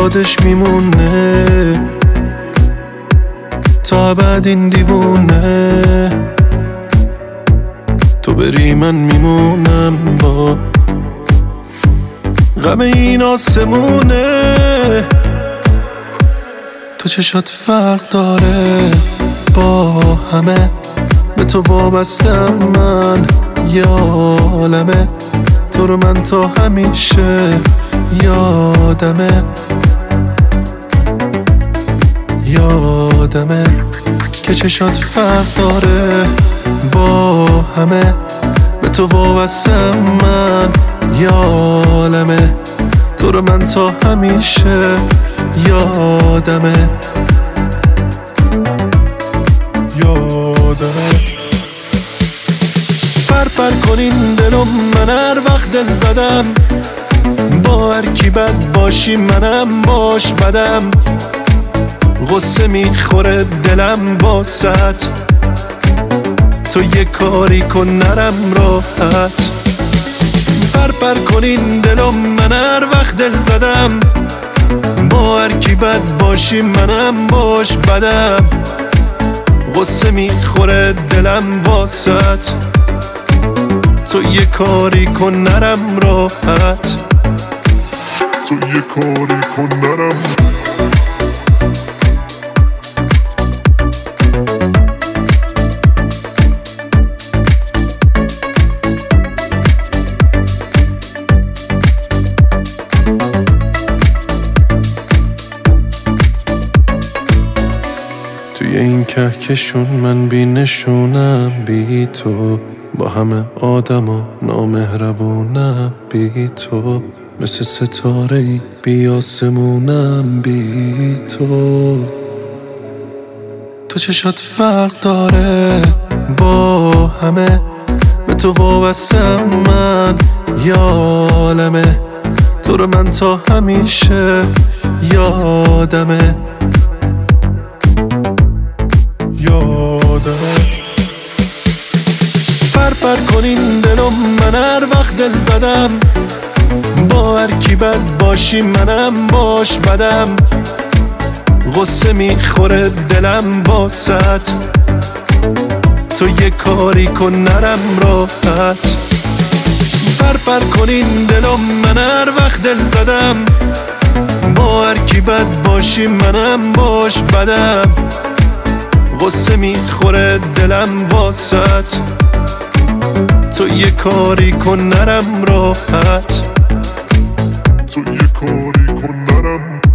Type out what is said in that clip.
یادش میمونه تا بعد این دیوونه. تو بری من میمونم با غم این آسمونه. تو چشات فرق داره با همه، به تو وابستم من یه عالمه. تو رو من تا همیشه یادمه که چشات فرق داره با همه، به تو وابستم من یه عالمه. تو رو من تا همیشه یادمه. پر کنین دلم، من هر وقت دل زدم با هر کی بد باشی منم باش بدم. غصه میخوره دلم واسط، تو یه کاری کن نرم راحت. پر کنین دلم، من هر وقت دل زدم با هر کی بد باشی منم باش بدم. غصه میخوره دلم واسط، تو یه کاری کن نرم راحت. تو یه کاری کن نرم. توی این کهکشون من بی نشونم بی تو، با همه آدما نامهربونم بی تو. مثل ستاره‌ای بی آسمونم بی تو. تو چشات فرق داره با همه، به تو وابستم من یه عالمه. تو رو من تا همیشه یادمه. پر کنین دلم، من هر وقت دل زدم با هر کی بد باشی منم باش بدم. غصه میخوره دلم واسط، تو یه کاری کن نرم راحت. پر کنین دلم، من هر وقت دل زدم با هر کی بد باشی منم باش بدم. غصه میخوره دلم واسط، تو یه کاری کن نرم راحت. تو یه کاری کن نرم.